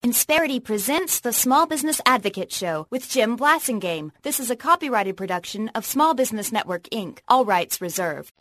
Insperity presents the Small Business Advocate Show with Jim Blasingame. This is a copyrighted production of Small Business Network, Inc. All rights reserved.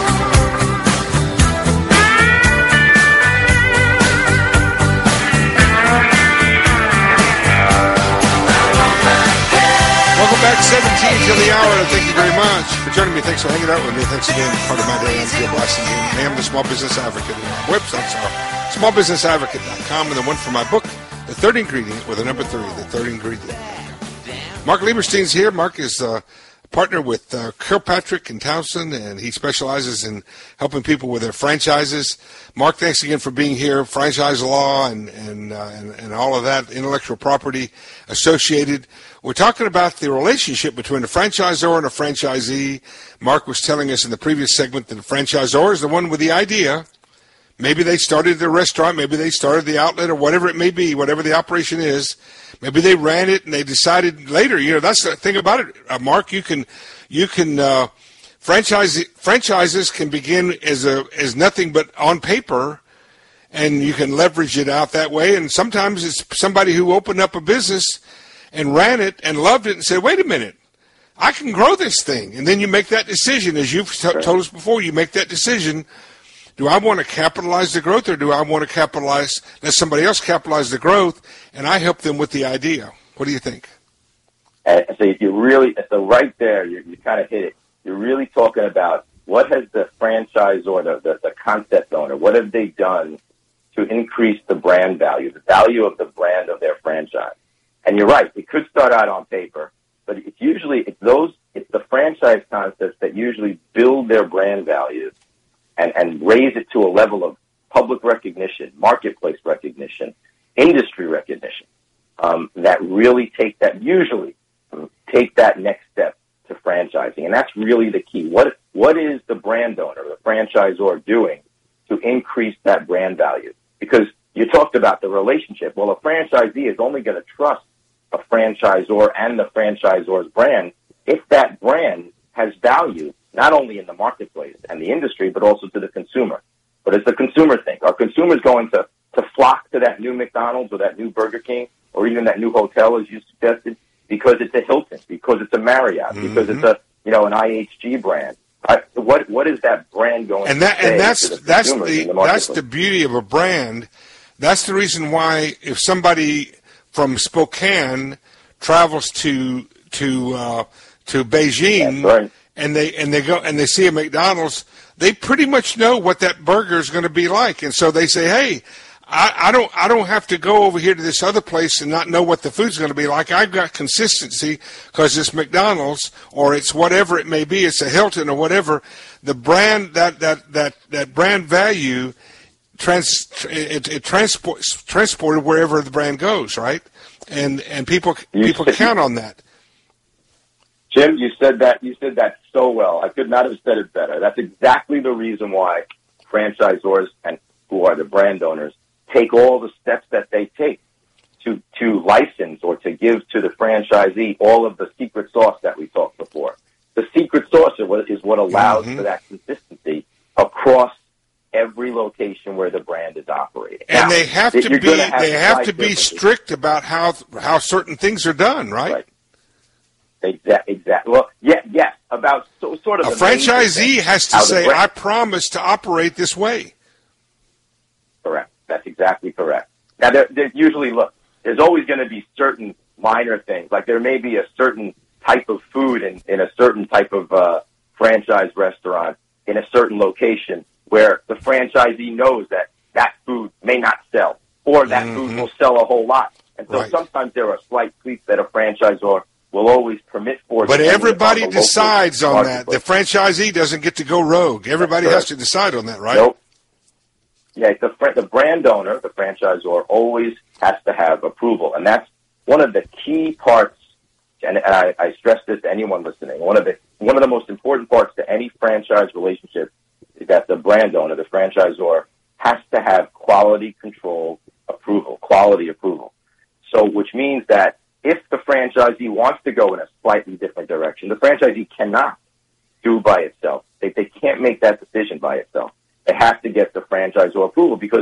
Welcome back, 17 till the hour. Thank you very much for joining me. Thanks for hanging out with me. Thanks again. Part of my day. I'm Jim Blasingame. I am the Small Business Advocate. And our websites are smallbusinessadvocate.com and the one for my book, The Third Ingredient, with a number 3, The Third Ingredient. Mark Lieberstein's here. Mark is a partner with Kirkpatrick and Townsend, and he specializes in helping people with their franchises. Mark, thanks again for being here. Franchise law and all of that, intellectual property associated. We're talking about the relationship between a franchisor and a franchisee. Mark was telling us in the previous segment that the franchisor is the one with the idea. Maybe they started the restaurant, maybe they started the outlet, or whatever it may be, whatever the operation is. Maybe they ran it and they decided later. You know, that's the thing about it, Mark. Franchises can begin as nothing but on paper, and you can leverage it out that way. And sometimes it's somebody who opened up a business and ran it and loved it and said, "Wait a minute, I can grow this thing." And then you make that decision, as you've told us before. You make that decision. Do I want to capitalize the growth, or do I want to let somebody else capitalize the growth, and I help them with the idea? What do you think? So if you really, so right there, you kind of hit it. You're really talking about what has the franchisor, the concept owner, what have they done to increase the brand value of the brand of their franchise? And you're right, it could start out on paper, but it's the franchise concepts that usually build their brand values and raise it to a level of public recognition, marketplace recognition, industry recognition, that really take that next step to franchising. And that's really the key. What is the brand owner, the franchisor, doing to increase that brand value? Because you talked about the relationship. Well, a franchisee is only going to trust a franchisor and the franchisor's brand if that brand has value, not only in the marketplace and the industry, but also to the consumer. But it's the consumer thing. Are consumers going to flock to that new McDonald's or that new Burger King or even that new hotel, as you suggested, because it's a Hilton, because it's a Marriott, because it's an IHG brand? What is that brand going to say to the consumers in the marketplace? That's the beauty of a brand. That's the reason why if somebody from Spokane travels to Beijing, right, and they go and they see a McDonald's, they pretty much know what that burger is going to be like, and so they say, "Hey, I don't have to go over here to this other place and not know what the food's going to be like. I've got consistency because it's McDonald's or it's whatever it may be. It's a Hilton or whatever. The brand that brand value transported wherever the brand goes, right? And people count on that." Jim, you said that so well. I could not have said it better. That's exactly the reason why franchisors and who are the brand owners take all the steps that they take to license or to give to the franchisee all of the secret sauce that we talked before. The secret sauce is what allows for that consistency across every location where the brand is operating. And now, they have to be strict about how certain things are done, right? Exactly. Well, yes. About sort of a franchisee has to say, "I promise to operate this way." Correct. That's exactly correct. Now, there's usually, there's always going to be certain minor things. Like there may be a certain type of food in a certain type of franchise restaurant in a certain location where the franchisee knows that food may not sell or that food will sell a whole lot. And so sometimes there are slight tweaks that a franchisor will always permit for. But everybody decides on that. The franchisee doesn't get to go rogue. Everybody has to decide on that, right? Nope. Yeah, the brand owner, the franchisor, always has to have approval. And that's one of the key parts, and I stress this to anyone listening, one of the most important parts to any franchise relationship is that the brand owner, the franchisor, has to have quality control approval, quality approval. So, which means that if the franchisee wants to go in a slightly different direction, the franchisee cannot do by itself. They can't make that decision by itself. They have to get the franchisor approval because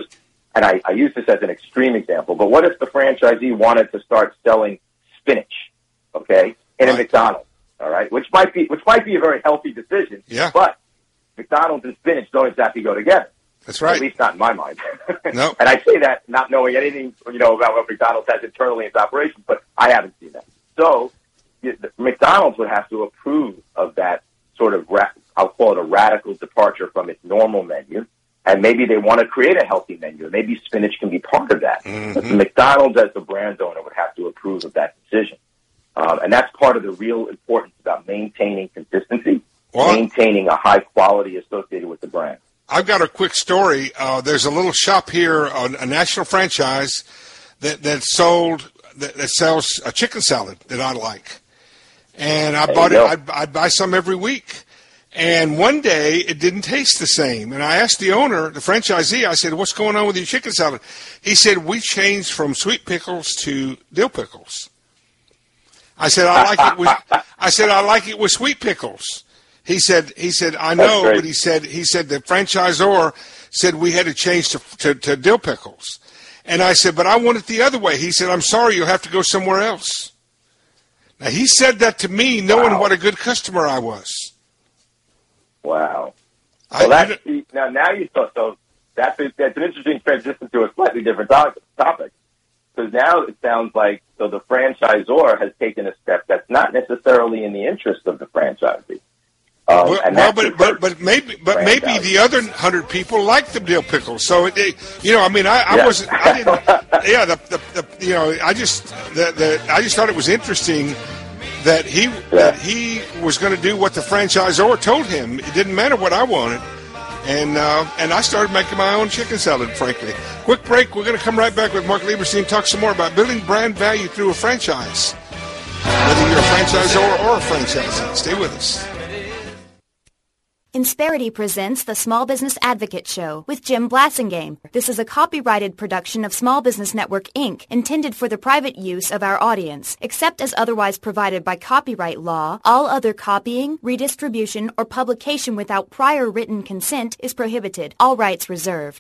and I use this as an extreme example, but what if the franchisee wanted to start selling spinach, okay, in a McDonald's, all right, which might be a very healthy decision, but McDonald's and spinach don't exactly go together. That's right. At least not in my mind. No. And I say that not knowing anything, about what McDonald's has internally in its operations, but I haven't seen that. So McDonald's would have to approve of that sort of, I'll call it a radical departure from its normal menu, and maybe they want to create a healthy menu. Maybe spinach can be part of that. Mm-hmm. But McDonald's, as the brand owner, would have to approve of that decision. And that's part of the real importance about maintaining consistency, maintaining a high quality associated with the brand. I've got a quick story. There's a little shop here, a national franchise that sells a chicken salad that I like, and I bought it. I'd buy some every week, and one day it didn't taste the same. And I asked the owner, the franchisee, I said, "What's going on with your chicken salad?" He said, "We changed from sweet pickles to dill pickles." I said, "I like it with sweet pickles." He said, I know, but he said the franchisor said we had to change to dill pickles. And I said, but I want it the other way. He said, I'm sorry, you'll have to go somewhere else. Now, he said that to me knowing what a good customer I was. Wow. Now you thought, so that's an interesting transition to a slightly different topic. Because now it sounds like, so the franchisor has taken a step that's not necessarily in the interest of the franchisee. But maybe the other 100 people like the dill pickles. So I just thought it was interesting that he was going to do what the franchisor told him. It didn't matter what I wanted, and I started making my own chicken salad. Frankly, quick break. We're going to come right back with Mark Lieberstein, talk some more about building brand value through a franchise. Whether you're a franchisor or a franchisee, stay with us. Insperity presents the Small Business Advocate Show with Jim Blasingame. This is a copyrighted production of Small Business Network, Inc., intended for the private use of our audience. Except as otherwise provided by copyright law, all other copying, redistribution, or publication without prior written consent is prohibited. All rights reserved.